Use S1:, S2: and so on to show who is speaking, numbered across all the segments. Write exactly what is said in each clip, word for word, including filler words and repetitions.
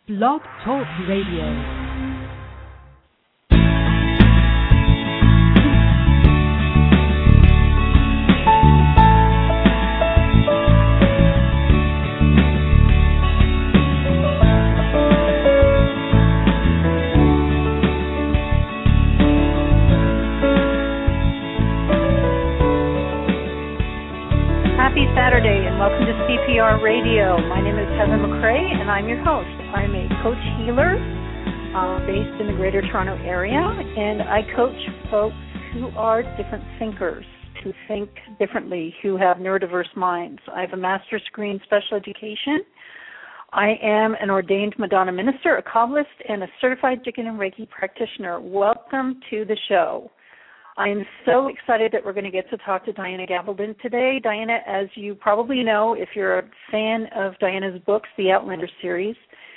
S1: Blog Talk Radio.
S2: Happy Saturday and welcome to C P R Radio. My name is Heather McCrae and I'm your host. I'm a coach healer uh, based in the Greater Toronto area, and I coach folks who are different thinkers, who think differently, who have neurodiverse minds. I have a master's degree in special education. I am an ordained Madonna minister, a Kabbalist, and a certified Jigsaw and Reiki practitioner. Welcome to the show. I am so excited that we're going to get to talk to Diana Gabaldon today. Diana, as you probably know, if you're a fan of Diana's books, the Outlander series,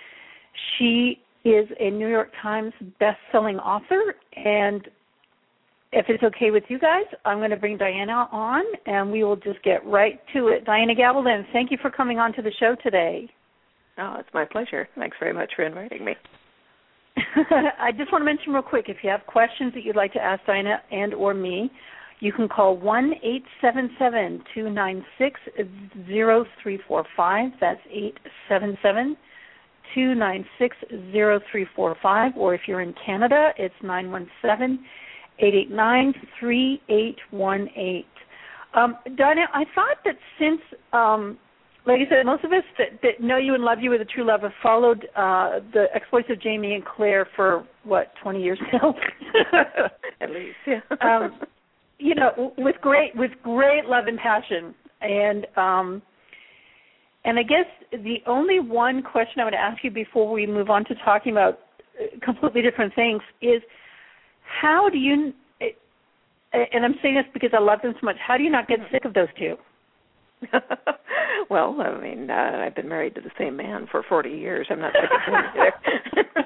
S2: she is a New York Times best-selling author, and if it's okay with you guys, I'm going to bring Diana on, and we will just get right to it. Diana Gabaldon, thank you for coming on to the show today.
S3: Oh, it's my pleasure. Thanks very much for inviting me.
S2: I just want to mention real quick, if you have questions that you'd like to ask Diana and or me, you can call one eight seven seven, two nine six, zero three four five. That's eight seven seven, two nine six, zero three four five. Or if you're in Canada, it's nine one seven, eight eight nine, three eight one eight. Um, Diana, I thought that since... Um, Like I said, most of us that, that know you and love you with a true love have followed uh, the exploits of Jamie and Claire for, what, twenty years now?
S3: At least, yeah.
S2: um, you know, with great with great love and passion. And um, and I guess the only one question I would ask you before we move on to talking about completely different things is, how do you, and I'm saying this because I love them so much, how do you not get sick of those two?
S3: Well, I mean, uh, I've been married to the same man for forty years. I'm not sick of him either.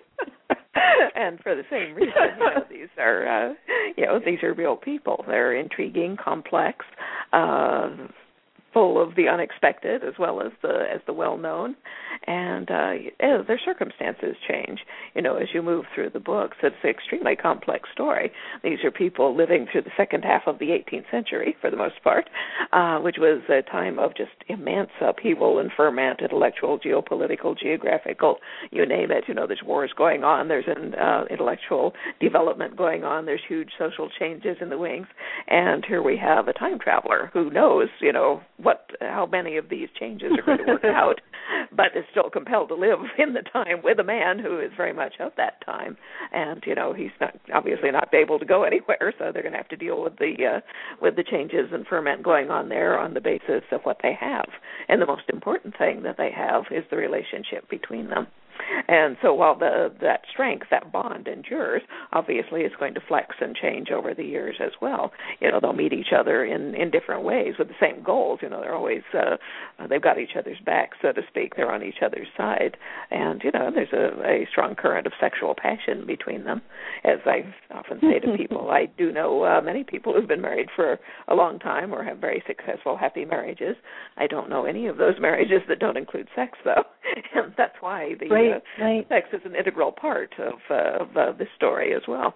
S3: And for the same reason, you know, these are, uh, you know, these are real people. They're intriguing, complex, uh, full of the unexpected as well as the as the well-known, and uh, yeah, their circumstances change. You know, as you move through the books, it's an extremely complex story. These are people living through the second half of the eighteenth century, for the most part, uh, which was a time of just immense upheaval and ferment, intellectual, geopolitical, geographical, you name it. You know, there's wars going on, there's an uh, intellectual development going on, there's huge social changes in the wings, and here we have a time traveler who knows, you know, what, how many of these changes are going to work out, but is still compelled to live in the time with a man who is very much of that time. And, you know, he's not obviously not able to go anywhere, so they're going to have to deal with the uh, with the changes and ferment going on there on the basis of what they have. And the most important thing that they have is the relationship between them. And so while the, that strength, that bond endures, obviously it's going to flex and change over the years as well. You know, they'll meet each other in, in different ways with the same goals. You know, they're always, uh, they've got each other's back, so to speak. They're on each other's side. And, you know, there's a, a strong current of sexual passion between them. As I often say to people, I do know uh, many people who've been married for a long time or have very successful, happy marriages. I don't know any of those marriages that don't include sex, though. And that's why the...
S2: Right.
S3: Uh,
S2: Right.
S3: Sex is an integral part of, uh, of uh, this story as well.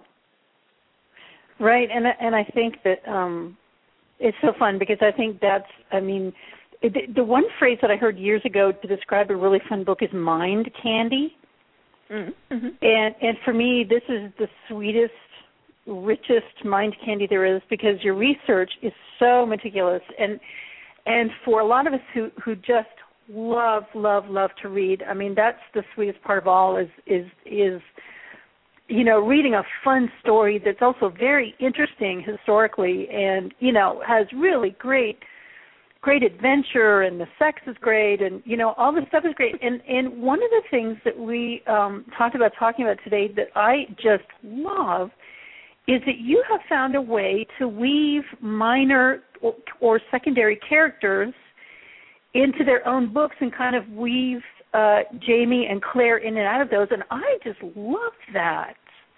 S2: Right, and and I think that um, it's so fun because I think that's, I mean, it, the one phrase that I heard years ago to describe a really fun book is mind candy.
S3: Mm-hmm.
S2: And and for me, this is the sweetest, richest mind candy there is because your research is so meticulous. And and for a lot of us who, who just love, love, love to read. I mean, that's the sweetest part of all is, is, is, you know, reading a fun story that's also very interesting historically and, you know, has really great, great adventure and the sex is great and, you know, all this stuff is great. And, and one of the things that we um, talked about talking about today that I just love is that you have found a way to weave minor or, or secondary characters into their own books and kind of weave uh, Jamie and Claire in and out of those, and I just love that.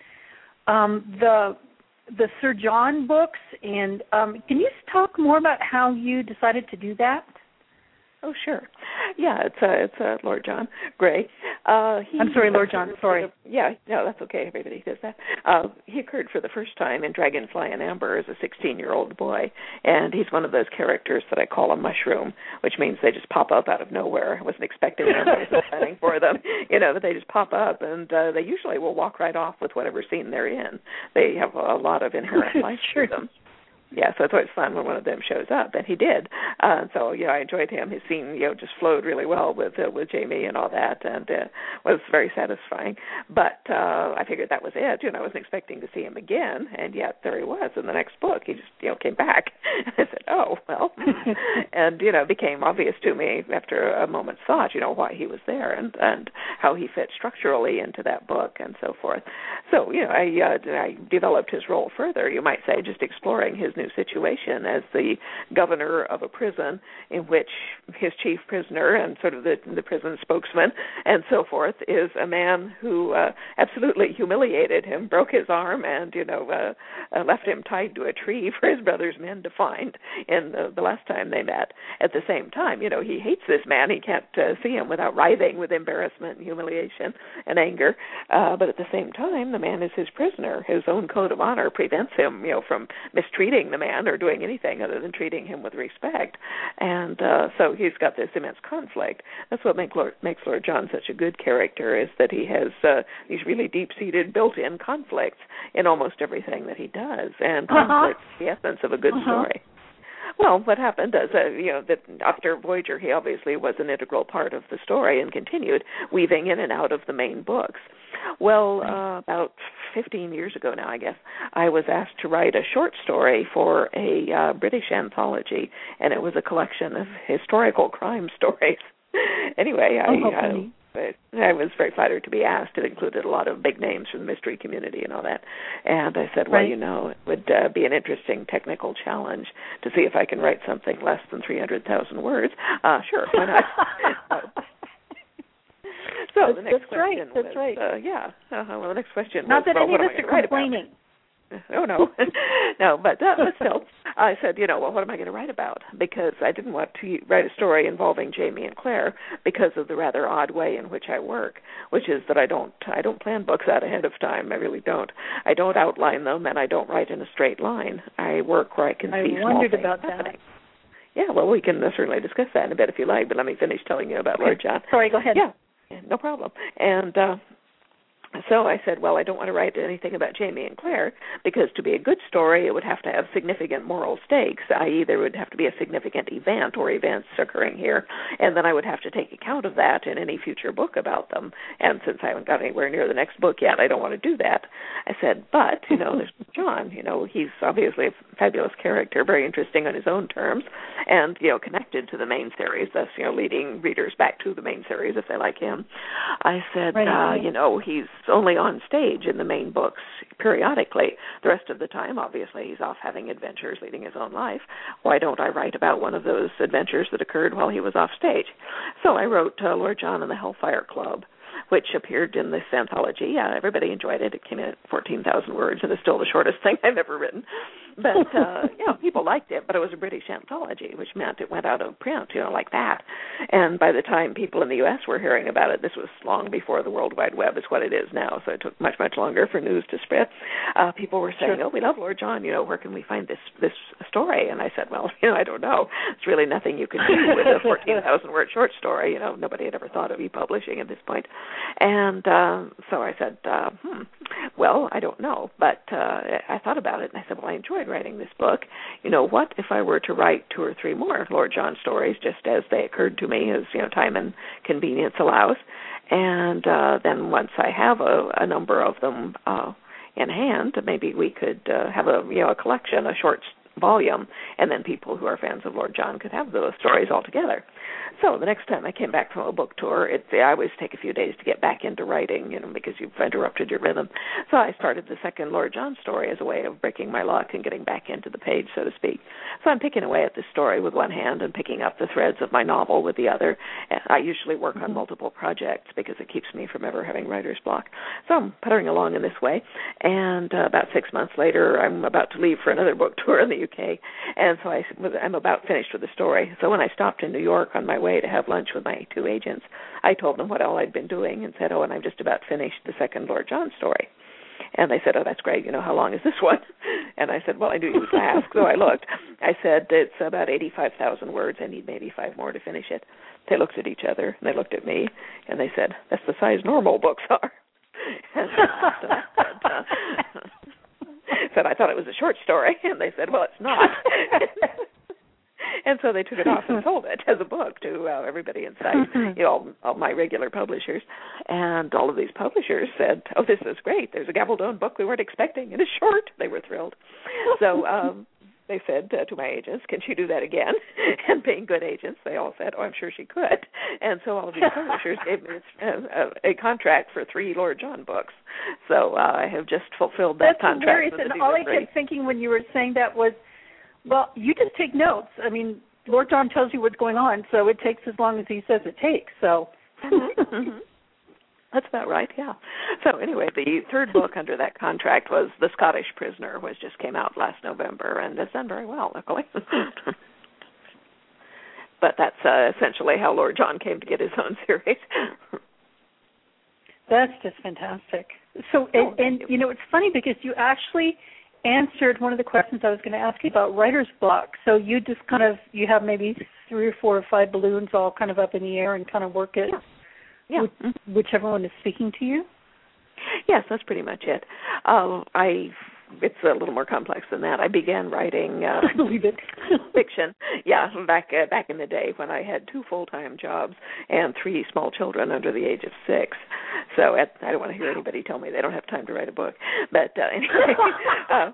S2: Um, the the Sir John books, and um, can you talk more about how you decided to do that?
S3: Oh, sure. Yeah, it's uh, it's uh, Lord John Grey. Uh, he
S2: I'm sorry, Lord John. Sorry.
S3: The, yeah, no, that's okay. Everybody does that. Uh, he occurred for the first time in Dragonfly and Amber as a sixteen-year-old boy, and he's one of those characters that I call a mushroom, which means they just pop up out of nowhere. I wasn't expecting them. I wasn't planning for them, you know, but they just pop up, and uh, they usually will walk right off with whatever scene they're in. They have a lot of inherent life to them. Yeah, so it's always fun when one of them shows up, and he did. Uh, so, you know, I enjoyed him. His scene, you know, just flowed really well with uh, with Jamie and all that, and uh, was very satisfying. But uh, I figured that was it. You know, I wasn't expecting to see him again, and yet there he was in the next book. He just, you know, came back. I said, oh, well. And, you know, it became obvious to me after a moment's thought, you know, why he was there and, and how he fit structurally into that book and so forth. So, you know, I, uh, I developed his role further, you might say, just exploring his new situation as the governor of a prison in which his chief prisoner and sort of the, the prison spokesman and so forth is a man who uh, absolutely humiliated him, broke his arm, and, you know, uh, uh, left him tied to a tree for his brother's men to find in the, the last time they met. At the same time, you know, he hates this man. He can't uh, see him without writhing with embarrassment and humiliation and anger. Uh, but at the same time, the man is his prisoner. His own code of honor prevents him, you know, from mistreating the man or doing anything other than treating him with respect. And uh, so he's got this immense conflict. That's what make Lord, makes Lord John such a good character, is that he has uh, these really deep-seated, built-in conflicts in almost everything that he does. And conflict uh-huh. is the essence of a good uh-huh. story. Well, what happened is, uh, you know, that after Voyager, he obviously was an integral part of the story and continued weaving in and out of the main books. Well, uh, about fifteen years ago now, I guess, I was asked to write a short story for a uh, British anthology, and it was a collection of historical crime stories. Anyway, I,
S2: oh,
S3: I, I was very flattered to be asked. It included a lot of big names from the mystery community and all that. And I said, well,
S2: right.
S3: you know, it would uh, be an interesting technical challenge to see if I can write something less than three hundred thousand words. Uh, sure, why not? uh, so
S2: that's,
S3: the next
S2: that's
S3: question
S2: right. That's
S3: was,
S2: right.
S3: Uh, yeah. Uh, well, the next question
S2: Not
S3: was,
S2: that
S3: well,
S2: any
S3: what
S2: of
S3: am
S2: us
S3: I
S2: are
S3: write
S2: complaining.
S3: About? Oh, no. no, but, uh, but still, I said, you know, well, what am I going to write about? Because I didn't want to write a story involving Jamie and Claire because of the rather odd way in which I work, which is that I don't I don't plan books out ahead of time. I really don't. I don't outline them, and I don't write in a straight line. I work where I can
S2: I
S3: see small
S2: wondered
S3: things
S2: about
S3: happening.
S2: that.
S3: Yeah, well, we can uh, certainly discuss that in a bit if you like, but let me finish telling you about
S2: Okay.
S3: Lord John.
S2: Sorry, go ahead.
S3: Yeah, no problem. And uh, so I said, well, I don't want to write anything about Jamie and Claire because to be a good story, it would have to have significant moral stakes, that is there would have to be a significant event or events occurring here, and then I would have to take account of that in any future book about them. And since I haven't got anywhere near the next book yet, I don't want to do that. I said, but, you know, there's John. You know, he's obviously a fabulous character, very interesting on his own terms, and, you know, connected to the main series, thus, you know, leading readers back to the main series if they like him. I said,
S2: right.
S3: uh, you know, he's only on stage in the main books periodically. The rest of the time, obviously, he's off having adventures, leading his own life. Why don't I write about one of those adventures that occurred while he was off stage? So I wrote uh, Lord John and the Hellfire Club, which appeared in this anthology. Yeah, everybody enjoyed it. It came in at fourteen thousand words, and it's still the shortest thing I've ever written. But, uh, you know, people liked it, but it was a British anthology, which meant it went out of print, you know, like that. And by the time people in the U S were hearing about it, this was long before the World Wide Web is what it is now, so it took much, much longer for news to spread. Uh, people were saying, sure. oh, we love Lord John, you know, where can we find this this story? And I said, well, you know, I don't know. It's really nothing you can do with a fourteen thousand word short story. You know, nobody had ever thought of e-publishing at this point. And uh, so I said, uh, hmm, well, I don't know. But uh, I thought about it, and I said, well, I enjoyed writing this book. You know, what if I were to write two or three more Lord John stories just as they occurred to me, as, you know, time and convenience allows? And uh, then once I have a, a number of them uh, in hand, maybe we could uh, have a, you know, a collection, a short volume, and then people who are fans of Lord John could have those stories all together. So the next time I came back from a book tour, it, I always take a few days to get back into writing, you know, because you've interrupted your rhythm. So I started the second Lord John story as a way of breaking my luck and getting back into the page, so to speak. So I'm picking away at this story with one hand and picking up the threads of my novel with the other. I usually work on multiple projects because it keeps me from ever having writer's block. So I'm puttering along in this way, and uh, about six months later, I'm about to leave for another book tour in the U K. And so I was, I'm about finished with the story. So when I stopped in New York on my way to have lunch with my two agents, I told them what all I'd been doing and said, oh, and I've just about finished the second Lord John story. And they said, oh, that's great. You know, how long is this one? And I said, well, I knew you would ask. So I looked. I said, it's about eighty-five thousand words. I need maybe five more to finish it. They looked at each other, and they looked at me, and they said, that's the size normal books are. And I said, uh, said, I thought it was a short story. And they said, well, it's not. And so they took it off and sold it as a book to uh, everybody in sight, you know, all, all my regular publishers. And all of these publishers said, oh, this is great. There's a Gabaldon book we weren't expecting. It is short. They were thrilled. So um, they said uh, to my agents, can she do that again? And being good agents, they all said, oh, I'm sure she could. And so all of these publishers gave me a, a contract for three Lord John books. So uh, I have just fulfilled that
S2: That's
S3: contract.
S2: That's hilarious. And all I kept thinking when you were saying that was, well, you just take notes. I mean, Lord John tells you what's going on, so it takes as long as he says it takes. So
S3: mm-hmm. That's about right, yeah. So anyway, the third book under that contract was The Scottish Prisoner, which just came out last November, and it's done very well, luckily. But that's uh, essentially how Lord John came to get his own series.
S2: That's just fantastic. So,
S3: oh,
S2: and, and you. you know, it's funny because you actually answered one of the questions I was going to ask you about writer's block. So you just kind of, you have maybe three or four or five balloons all kind of up in the air and kind of work it,
S3: yeah. Yeah.
S2: With, mm-hmm. whichever one is speaking to you?
S3: Yes, that's pretty much it. Um, I It's a little more complex than that. I began writing uh,
S2: I believe it.
S3: fiction, yeah, back uh, back in the day when I had two full-time jobs and three small children under the age of six. So at, I don't want to hear anybody tell me they don't have time to write a book. But uh, anyway, uh,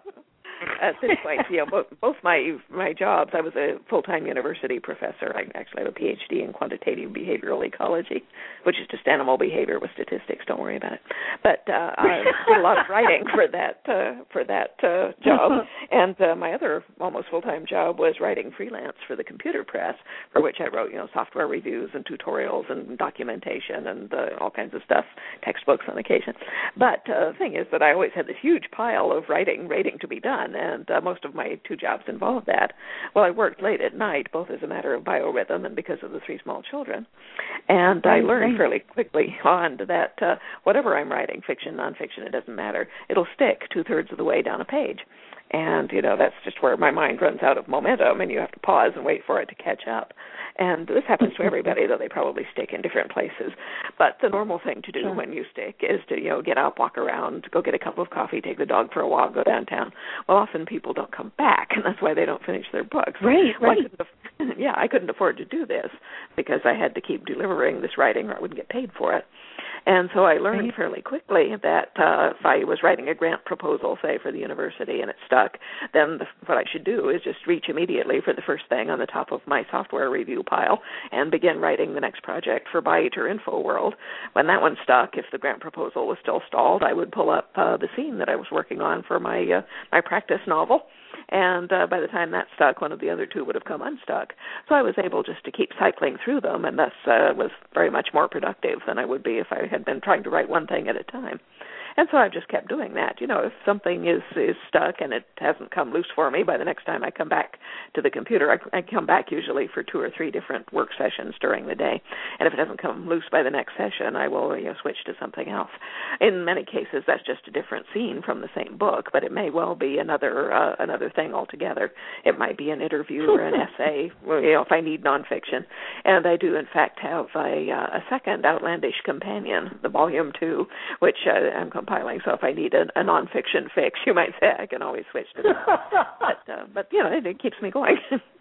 S3: at this point, you know, both, both my my jobs, I was a full-time university professor. I actually have a P H D in quantitative behavioral ecology, which is just animal behavior with statistics. Don't worry about it. But uh, I did a lot of writing for that uh, for that uh, job, and uh, my other almost full-time job was writing freelance for the computer press, for which I wrote, you know, software reviews and tutorials and documentation and uh, all kinds of stuff, textbooks on occasion. But uh, the thing is that I always had this huge pile of writing waiting to be done. And uh, most of my two jobs involved that. Well, I worked late at night, both as a matter of biorhythm and because of the three small children. And I learned fairly quickly on that uh, whatever I'm writing, fiction, nonfiction, it doesn't matter, it'll stick two-thirds of the way down a page. And, you know, that's just where my mind runs out of momentum, and you have to pause and wait for it to catch up. And this happens to everybody, though they probably stick in different places. But the normal thing to do sure. when you stick is to, you know, get up, walk around, go get a cup of coffee, take the dog for a walk, go downtown. Well, often people don't come back, and that's why they don't finish their books.
S2: Right,
S3: well,
S2: right.
S3: I couldn't af- yeah, I couldn't afford to do this because I had to keep delivering this writing or I wouldn't get paid for it. And so I learned
S2: right.
S3: fairly quickly that uh, if I was writing a grant proposal, say, for the university and it stuck, then the, what I should do is just reach immediately for the first thing on the top of my software review pile and begin writing the next project for Byte or InfoWorld. When that one stuck, if the grant proposal was still stalled, I would pull up uh, the scene that I was working on for my uh, my practice novel. And uh, by the time that stuck, one of the other two would have come unstuck. So I was able just to keep cycling through them, and thus uh, was very much more productive than I would be if I had been trying to write one thing at a time. And so I've just kept doing that. You know, if something is, is stuck and it hasn't come loose for me, by the next time I come back to the computer, I, I come back usually for two or three different work sessions during the day. And if it doesn't come loose by the next session, I will you know, switch to something else. In many cases, that's just a different scene from the same book, but it may well be another uh, another thing altogether. It might be an interview or an essay, you know, if I need nonfiction. And I do, in fact, have a, uh, a second Outlandish Companion, the volume two, which uh, I'm compiling, so if I need a, a nonfiction fix, you might say, I can always switch to that. but, uh, but, you know, it, it keeps me going.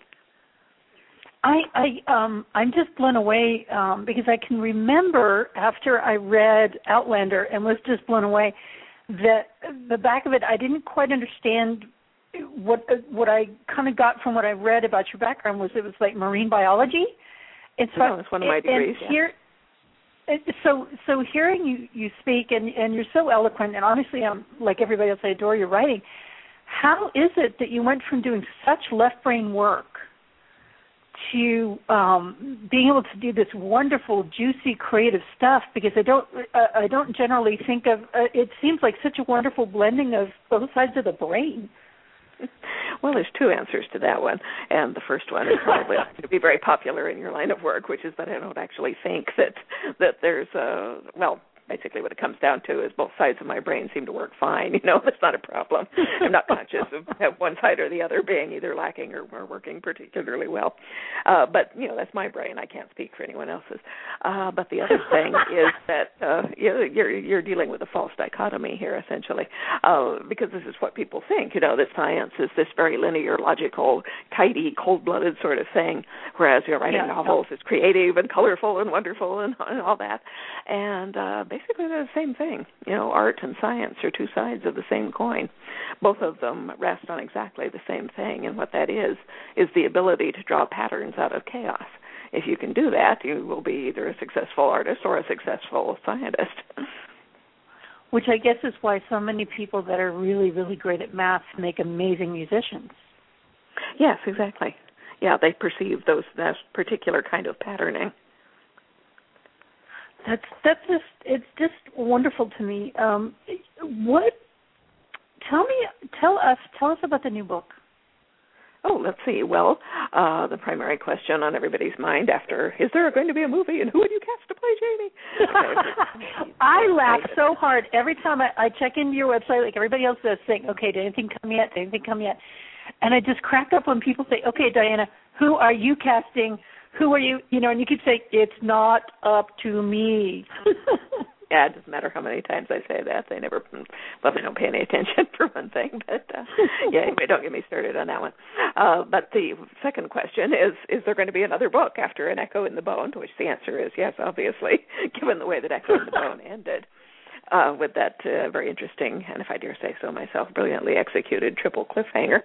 S2: I, I, um, I'm just blown away um, because I can remember after I read Outlander and was just blown away that the back of it, I didn't quite understand what what I kind of got from what I read about your background was it was like marine biology. And so
S3: no, it's one of my degrees,
S2: and here, So, so hearing you, you speak, and, and you're so eloquent, and honestly, I'm like everybody else, I adore your writing. How is it that you went from doing such left brain work to um, being able to do this wonderful, juicy, creative stuff? Because I don't, uh, I don't generally think of. Uh, it seems like such a wonderful blending of both sides of the brain.
S3: Well, there's two answers to that one, and the first one is probably going to be very popular in your line of work, which is that I don't actually think that that there's a, well, basically what it comes down to is both sides of my brain seem to work fine. You know, that's not a problem. I'm not conscious of one side or the other being either lacking or, or working particularly well. Uh, but, you know, that's my brain. I can't speak for anyone else's. Uh, but the other thing is that uh, you're, you're, you're dealing with a false dichotomy here, essentially, uh, because this is what people think, you know, that science is this very linear, logical, tidy, cold-blooded sort of thing, whereas you're writing yeah, novels is creative and colorful and wonderful and, and all that. And uh, basically they're the same thing. You know, art and science are two sides of the same coin. Both of them rest on exactly the same thing, and what that is is the ability to draw patterns out of chaos. If you can do that, you will be either a successful artist or a successful scientist.
S2: Which I guess is why so many people that are really, really great at math make amazing musicians.
S3: Yes, exactly. Yeah, they perceive those that particular kind of patterning.
S2: That's that's just it's just wonderful to me. Um, what? Tell me, tell us, tell us about the new book.
S3: Oh, let's see. Well, uh, the primary question on everybody's mind after, is there going to be a movie, and who would you cast to play Jamie? Okay.
S2: I laugh so hard every time I, I check into your website, like everybody else does, saying, okay, did anything come yet? Did anything come yet? And I just crack up when people say, okay, Diana, who are you casting? Who are you? You know, and you keep saying, it's not up to me.
S3: Yeah, it doesn't matter how many times I say that. They never, well, they don't pay any attention for one thing. But, uh, yeah, anyway, don't get me started on that one. Uh, but the second question is, is there going to be another book after An Echo in the Bone, to which the answer is yes, obviously, given the way that Echo in the Bone ended. Uh, with that uh, very interesting, and if I dare say so myself, brilliantly executed triple cliffhanger.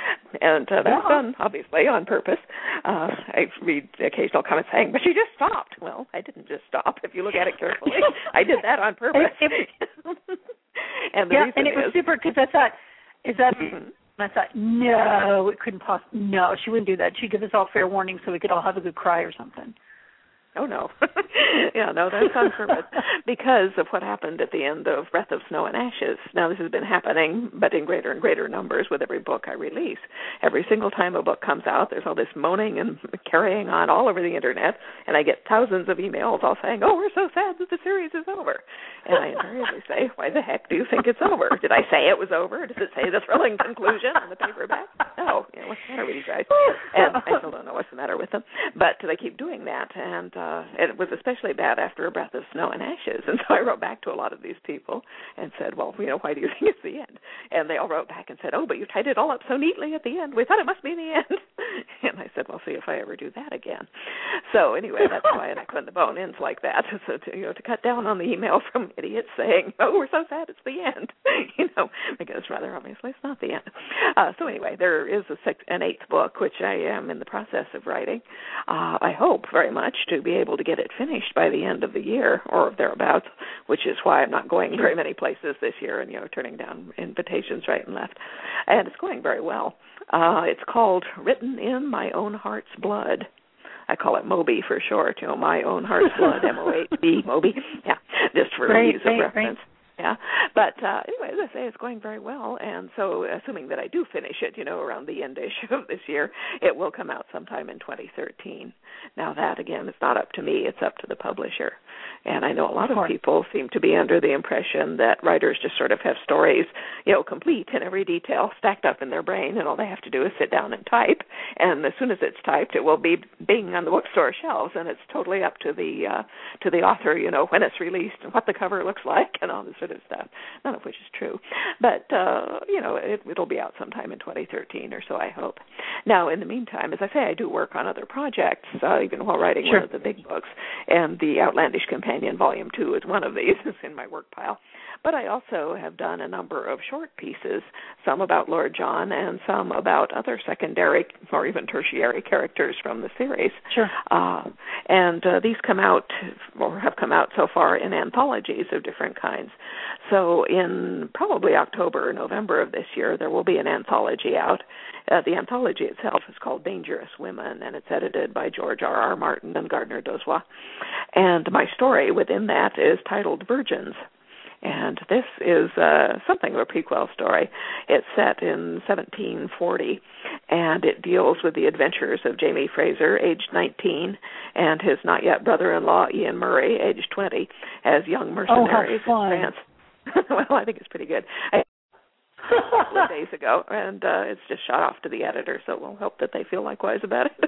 S3: And uh, that's
S2: yeah.
S3: done, obviously, on purpose. Uh, I read occasional comments saying, but you just stopped. Well, I didn't just stop. If you look at it carefully, I did that on purpose.
S2: It, it,
S3: and the
S2: yeah,
S3: reason
S2: and it was
S3: is,
S2: super, because I thought, is that... And I thought, no, it couldn't possibly, no, she wouldn't do that. She'd give us all fair warning so we could all have a good cry or something.
S3: Oh, no. yeah, no, that's on purpose. Because of what happened at the end of Breath of Snow and Ashes. Now, this has been happening, but in greater and greater numbers with every book I release. Every single time a book comes out, there's all this moaning and carrying on all over the Internet, and I get thousands of emails all saying, oh, we're so sad that the series is over. And I invariably say, why the heck do you think it's over? Did I say it was over? Does it say the thrilling conclusion in the paperback? No. You know, what's the matter with these guys? And I still don't know what's the matter with them. But they keep doing that, and Uh, it was especially bad after A Breath of Snow and Ashes. And so I wrote back to a lot of these people and said, well, you know, why do you think it's the end? And they all wrote back and said, oh, but you tied it all up so neatly at the end. We thought it must be the end. And I said, well, see if I ever do that again. So anyway, that's why An Echo in the Bone ends like that. So, to, you know, to cut down on the email from idiots saying, oh, we're so sad it's the end, you know, because rather obviously it's not the end. Uh, so anyway, there is a sixth, an eighth book, which I am in the process of writing. Uh, I hope very much to be able to get it finished by the end of the year or thereabouts, which is why I'm not going very many places this year and, you know, turning down invitations right and left. And it's going very well. Uh, it's called Written in My Own Heart's Blood. I call it Moby for short, you know, My Own Heart's Blood, M O H B, Moby. Yeah, just for
S2: right,
S3: ease
S2: right,
S3: of reference.
S2: Right.
S3: Yeah, but uh, anyway, as I say, it's going very well, and so assuming that I do finish it, you know, around the end-ish of this year, it will come out sometime in twenty thirteen. Now that, again, is not up to me, it's up to the publisher. And I know a lot of, of people seem to be under the impression that writers just sort of have stories, you know, complete in every detail, stacked up in their brain, and all they have to do is sit down and type, and as soon as it's typed, it will be bing on the bookstore shelves, and it's totally up to the uh, to the author, you know, when it's released and what the cover looks like and all this sort of stuff, none of which is true. But, uh, you know, it, it'll be out sometime in twenty thirteen or so, I hope. Now, in the meantime, as I say, I do work on other projects, uh, even while writing
S2: sure.
S3: one of the big books, and the Outlandish Companion Volume two is one of these. It's in my work pile. But I also have done a number of short pieces, some about Lord John and some about other secondary or even tertiary characters from the series.
S2: Sure.
S3: Uh, and uh, these come out, or have come out so far, in anthologies of different kinds. So in probably October or November of this year, there will be an anthology out. Uh, the anthology itself is called Dangerous Women, and it's edited by George R. R. Martin and Gardner Dozois. And my story within that is titled Virgins. And this is uh, something of a prequel story. It's set in seventeen forty, and it deals with the adventures of Jamie Fraser, aged nineteen, and his not-yet brother-in-law, Ian Murray, aged twenty, as young mercenaries
S2: oh, how fun.
S3: in France. Well, I think it's pretty good. I a couple of days ago, and uh, it's just shot off to the editor, so we'll hope that they feel likewise about it.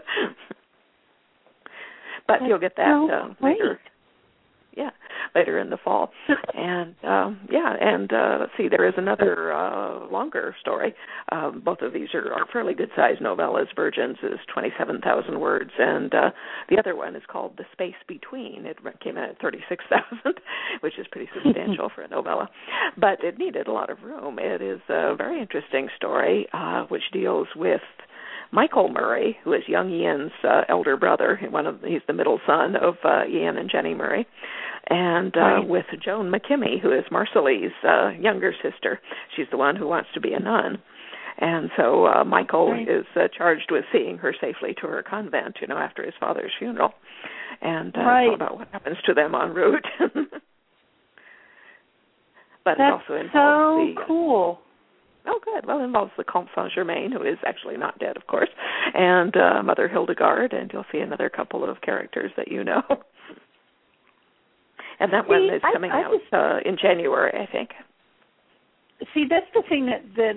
S3: But That's you'll get that so uh, later. Yeah, later in the fall. And, um, yeah, and uh, let's see, there is another uh, longer story. Um, both of these are, are fairly good-sized novellas. Virgins is twenty-seven thousand words, and uh, the other one is called The Space Between. It came in at thirty-six thousand, which is pretty substantial for a novella. But it needed a lot of room. It is a very interesting story, uh, which deals with Michael Murray, who is young Ian's uh, elder brother. One of he's the middle son of uh, Ian and Jenny Murray, and uh,
S2: right.
S3: with Joan McKimmey, who is Marceli's uh, younger sister. She's the one who wants to be a nun, and so uh, Michael right. is uh, charged with seeing her safely to her convent, you know, after his father's funeral, and uh,
S2: right.
S3: it's all about what happens to them en route. But
S2: That's
S3: it also involves
S2: so
S3: the, uh,
S2: cool.
S3: Oh, good. Well, it involves the Comte Saint-Germain, who is actually not dead, of course, and uh, Mother Hildegard, and you'll see another couple of characters that you know. And that
S2: see,
S3: one is
S2: I,
S3: coming
S2: I
S3: out
S2: just,
S3: uh, in January, I think.
S2: See, that's the thing that,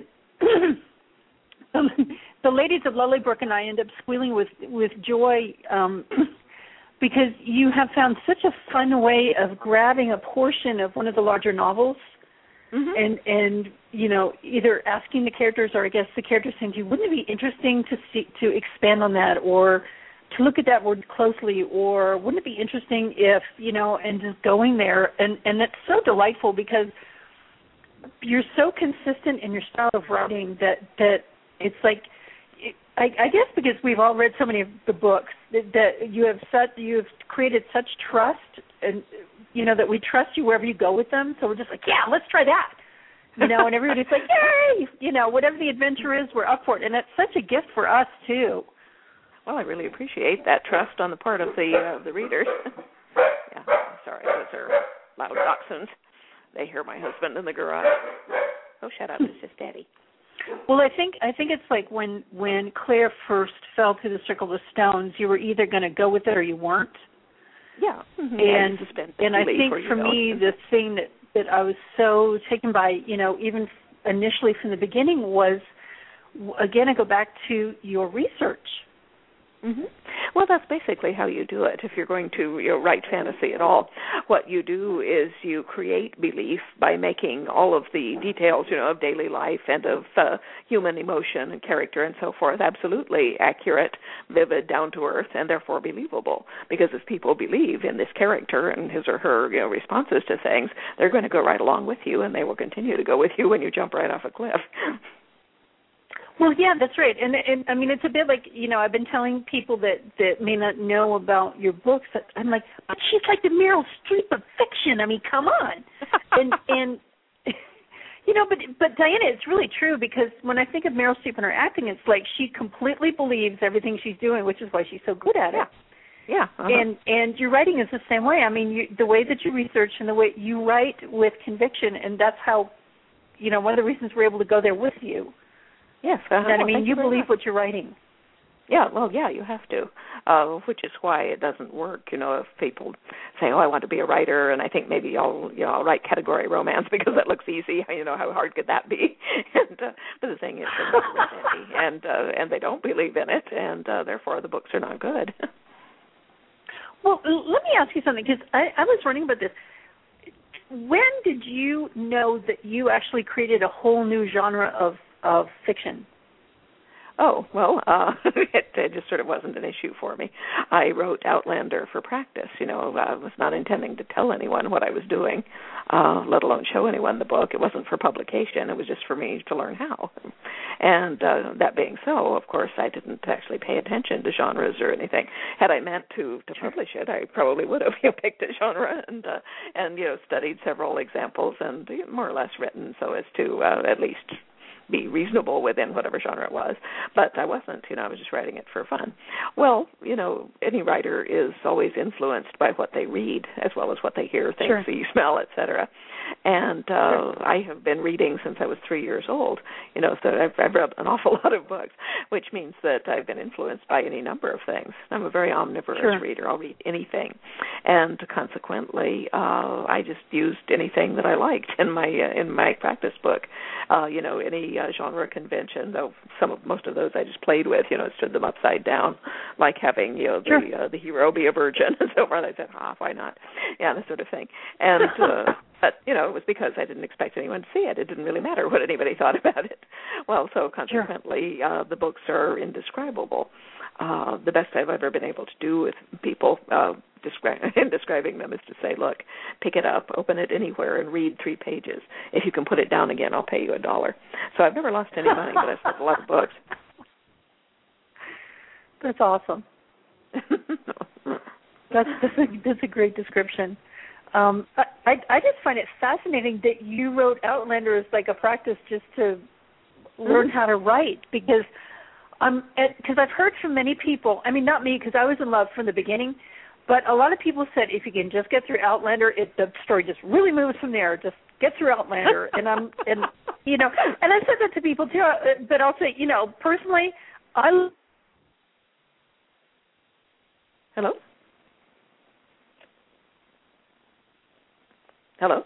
S2: that the ladies of Lulleybrook and I end up squealing with, with joy um, because you have found such a fun way of grabbing a portion of one of the larger novels. Mm-hmm. And, and you know, either asking the characters or I guess the characters saying to you, wouldn't it be interesting to see, to expand on that or to look at that word closely, or wouldn't it be interesting if, you know, and just going there. And, and that's so delightful because you're so consistent in your style of writing that, that it's like, I, I guess because we've all read so many of the books that, that you have such, you have created such trust and, you know, that we trust you wherever you go with them. So we're just like, yeah, let's try that. You know, and everybody's like, yay! You know, whatever the adventure is, we're up for it. And it's such a gift for us, too.
S3: Well, I really appreciate that trust on the part of the uh, the readers. Yeah, sorry, those are loud dachshunds. They hear my husband in the garage. Oh, shut up, it's just Daddy.
S2: Well, I think I think it's like when, when Claire first fell through the circle of stones, you were either going to go with it or you weren't.
S3: Yeah. Mm-hmm.
S2: And
S3: yeah,
S2: and I think for
S3: know.
S2: me, the thing that, that I was so taken by, you know, even initially from the beginning was, again, I go back to your research.
S3: Mm-hmm. Well, that's basically how you do it. If you're going to you know, write fantasy at all, what you do is you create belief by making all of the details, you know, of daily life and of uh, human emotion and character and so forth absolutely accurate, vivid, down to earth, and therefore believable. Because if people believe in this character and his or her you know, responses to things, they're going to go right along with you, and they will continue to go with you when you jump right off a cliff.
S2: Well, yeah, that's right. And, and I mean, it's a bit like, you know, I've been telling people that, that may not know about your books that I'm like, but she's like the Meryl Streep of fiction. I mean, come on. and, and you know, but, but Diana, it's really true because when I think of Meryl Streep and her acting, it's like she completely believes everything she's doing, which is why she's so good at it.
S3: Yeah. Yeah. Uh-huh.
S2: And and your writing is the same way. I mean, you, the way that you research and the way you write with conviction, and that's how, you know, one of the reasons we're able to go there with you.
S3: Yes, uh,
S2: and I
S3: well,
S2: mean, you, you believe
S3: much.
S2: what you're writing.
S3: Yeah, well, yeah, you have to, uh, which is why it doesn't work. You know, if people say, "Oh, I want to be a writer," and I think maybe I'll, you know, I'll write category romance because that looks easy. You know, how hard could that be? and uh, but the thing is, they're not ready, and uh, and they don't believe in it, and uh, therefore the books are not good.
S2: Well, let me ask you something because I, I was wondering about this. When did you know that you actually created a whole new genre of of fiction?
S3: Oh, well, uh, it, it just sort of wasn't an issue for me. I wrote Outlander for practice. You know, I was not intending to tell anyone what I was doing, uh, let alone show anyone the book. It wasn't for publication. It was just for me to learn how. And uh, that being so, of course, I didn't actually pay attention to genres or anything. Had I meant to, to publish it, I probably would have you know, picked a genre and, uh, and, you know, studied several examples and more or less written so as to uh, at least be reasonable within whatever genre it was. But I wasn't, you know, I was just writing it for fun. Well, you know, any writer is always influenced by what they read as well as what they hear, think,
S2: sure.
S3: see, smell, et cetera. And uh, sure. I have been reading since I was three years old, you know, so I've, I've read an awful lot of books, which means that I've been influenced by any number of things. I'm a very omnivorous
S2: sure.
S3: reader. I'll read anything. And consequently, uh, I just used anything that I liked in my uh, in my practice book. Uh, you know, any uh, genre convention, though some of most of those I just played with, you know, stood them upside down, like having, you know, the
S2: sure.
S3: uh, the hero be a virgin and so forth. I said, ah, why not? Yeah, that sort of thing. And uh, but, you know, it was because I didn't expect anyone to see it. It didn't really matter what anybody thought about it. Well, so consequently, sure. uh, the books are indescribable. Uh, the best I've ever been able to do with people uh, descri- in describing them is to say, look, pick it up, open it anywhere, and read three pages. If you can put it down again, I'll pay you a dollar. So I've never lost any money, but I've sold a lot of books.
S2: That's awesome. that's, that's, a, that's a great description. Um, I, I just find it fascinating that you wrote Outlander as like a practice just to learn how to write, because um, because I've heard from many people. I mean, not me, because I was in love from the beginning, but a lot of people said if you can just get through Outlander, it, the story just really moves from there. Just get through Outlander, and I'm and you know, and I said that to people too. But I'll say, you know, personally, I.
S3: Hello. Hello?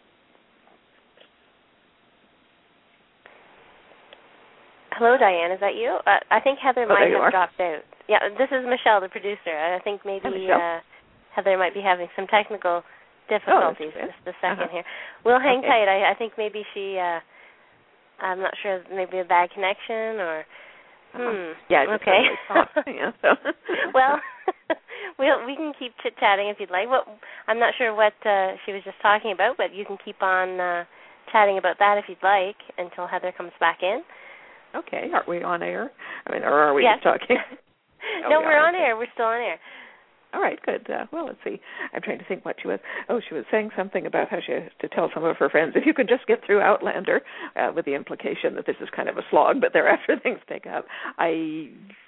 S4: Hello, Diane. Is that you? Uh, I think Heather
S3: oh,
S4: might have
S3: are.
S4: dropped out. Yeah, this is Michelle, the producer. I think maybe uh, Heather might be having some technical difficulties
S3: oh,
S4: just a second
S3: uh-huh.
S4: here. We'll hang
S3: okay.
S4: tight. I, I think maybe she, uh, I'm not sure, maybe a bad connection or... Hmm.
S3: Yeah, I just
S4: okay.
S3: yeah, so.
S4: Well, we we'll, we can keep chit-chatting if you'd like. Well, I'm not sure what uh, she was just talking about, but you can keep on uh, chatting about that if you'd like until Heather comes back in.
S3: Okay. Are we on air? I mean, or are we
S4: yes.
S3: just talking?
S4: oh, no, we we're on air. We're still on air.
S3: All right, good. Uh, well, let's see. I'm trying to think what she was. Oh, she was saying something about how she has to tell some of her friends, if you could just get through Outlander, uh, with the implication that this is kind of a slog, but thereafter things pick up. I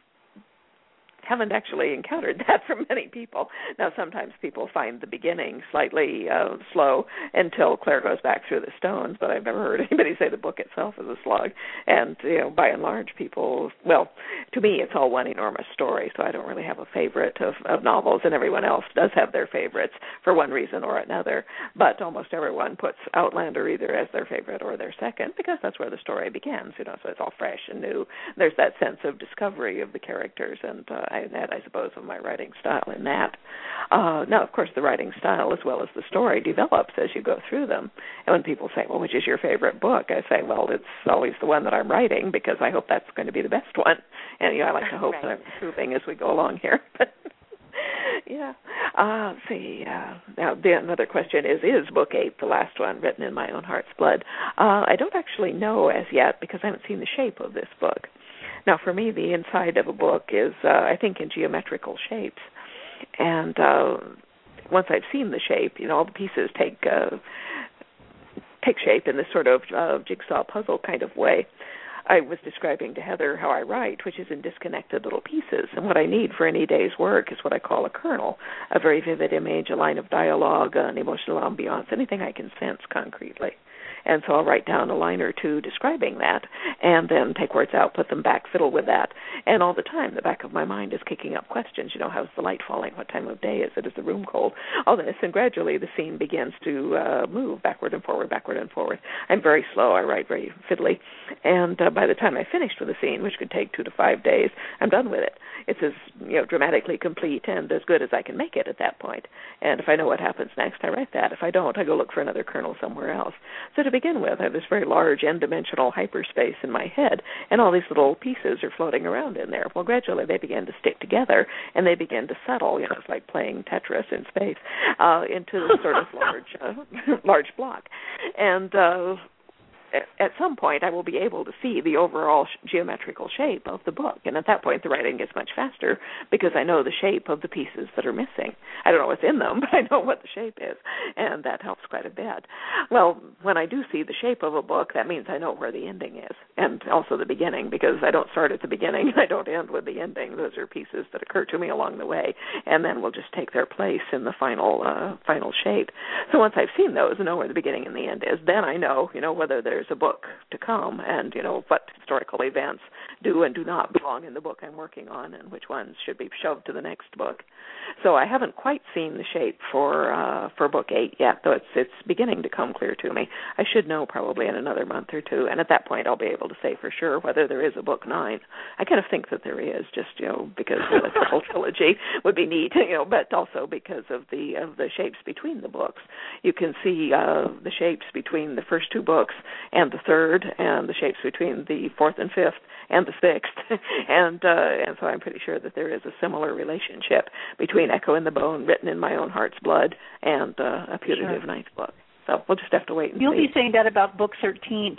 S3: haven't actually encountered that from many people. Now, sometimes people find the beginning slightly uh, slow until Claire goes back through the stones, but I've never heard anybody say the book itself is a slog. And, you know, by and large, people, well, to me, it's all one enormous story, so I don't really have a favorite of, of novels, and everyone else does have their favorites for one reason or another, but almost everyone puts Outlander either as their favorite or their second, because that's where the story begins, you know, so it's all fresh and new. There's that sense of discovery of the characters, and uh, I that, I suppose, of my writing style in that. Uh, now, of course, the writing style as well as the story develops as you go through them. And when people say, well, which is your favorite book? I say, well, it's always the one that I'm writing because I hope that's going to be the best one. And, you know, I like to hope right. that I'm improving as we go along here. yeah. Uh, let's see. Uh, now, the, another question is, is Book eight the last one written in my own heart's blood? Uh, I don't actually know as yet because I haven't seen the shape of this book. Now, for me, the inside of a book is, uh, I think, in geometrical shapes. And uh, once I've seen the shape, you know, all the pieces take uh, take shape in this sort of uh, jigsaw puzzle kind of way. I was describing to Heather how I write, which is in disconnected little pieces. And what I need for any day's work is what I call a kernel, a very vivid image, a line of dialogue, an emotional ambiance, anything I can sense concretely. And so I'll write down a line or two describing that and then take words out, put them back, fiddle with that. And all the time, the back of my mind is kicking up questions. You know, how's the light falling? What time of day is it? Is the room cold? All this. And gradually the scene begins to uh, move backward and forward, backward and forward. I'm very slow. I write very fiddly. And uh, by the time I finished with a scene, which could take two to five days, I'm done with it. It's as, you know, dramatically complete and as good as I can make it at that point. And if I know what happens next, I write that. If I don't, I go look for another kernel somewhere else. So to begin with, I have this very large n-dimensional hyperspace in my head, and all these little pieces are floating around in there. Well, gradually they begin to stick together, and they begin to settle. You know, it's like playing Tetris in space uh, into this sort of large, uh, large block. And uh, at some point I will be able to see the overall sh- geometrical shape of the book, and at that point the writing gets much faster because I know the shape of the pieces that are missing. I don't know what's in them, but I know what the shape is, and that helps quite a bit. Well, when I do see the shape of a book, that means I know where the ending is, and also the beginning, because I don't start at the beginning and I don't end with the ending. Those are pieces that occur to me along the way, and then will just take their place in the final uh, final shape. So once I've seen those and know where the beginning and the end is, then I know, you know, whether there's a book to come and, you know, what historical events do and do not belong in the book I'm working on and which ones should be shoved to the next book. So I haven't quite seen the shape for uh, for book eight yet, though it's it's beginning to come clear to me. I should know probably in another month or two, and at that point I'll be able to say for sure whether there is a book nine. I kind of think that there is, just, you know, because the triple trilogy would be neat, you know, but also because of the of the shapes between the books. You can see uh, the shapes between the first two books and the third, and the shapes between the fourth and fifth and the sixth, and uh, and so I'm pretty sure that there is a similar relationship between Echo in the Bone, written in my own heart's blood, and uh, A Putative
S2: Sure.
S3: Ninth book. So we'll just have to wait and
S2: You'll
S3: see.
S2: be saying that about book thirteen.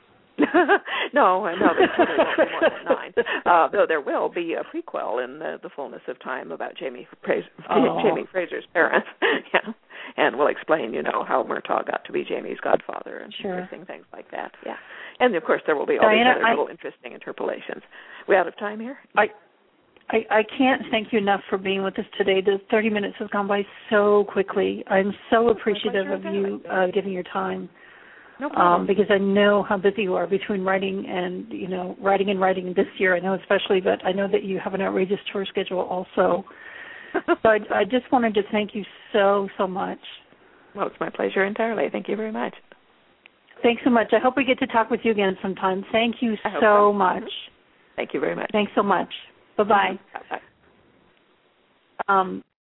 S3: no, no, there probably won't be more than nine. Uh, though there will be a prequel in the, the fullness of time about Jamie Fraser,
S2: Oh.
S3: Jamie Fraser's parents. Yeah, and we'll explain, you know, how Murtaugh got to be Jamie's godfather and
S2: Sure.
S3: interesting things like that. Yeah, and of course there will be all
S2: Diana,
S3: these other
S2: I,
S3: little interesting interpolations. We out of time here?
S2: I, I I can't thank you enough for being with us today. The thirty minutes has gone by so quickly. I'm so appreciative of you uh, giving your time.
S3: No problem.
S2: Um, because I know how busy you are between writing and, you know, writing and writing this year, I know especially, but I know that you have an outrageous tour schedule also. So I, I just wanted to thank you so, so much.
S3: Well, it's my pleasure entirely. Thank you very much.
S2: Thanks so much. I hope we get to talk with you again sometime. Thank you
S3: I hope
S2: so
S3: so.
S2: much.
S3: Thank you very much.
S2: Thanks so much. Bye-bye.
S3: Bye-bye.
S2: Um,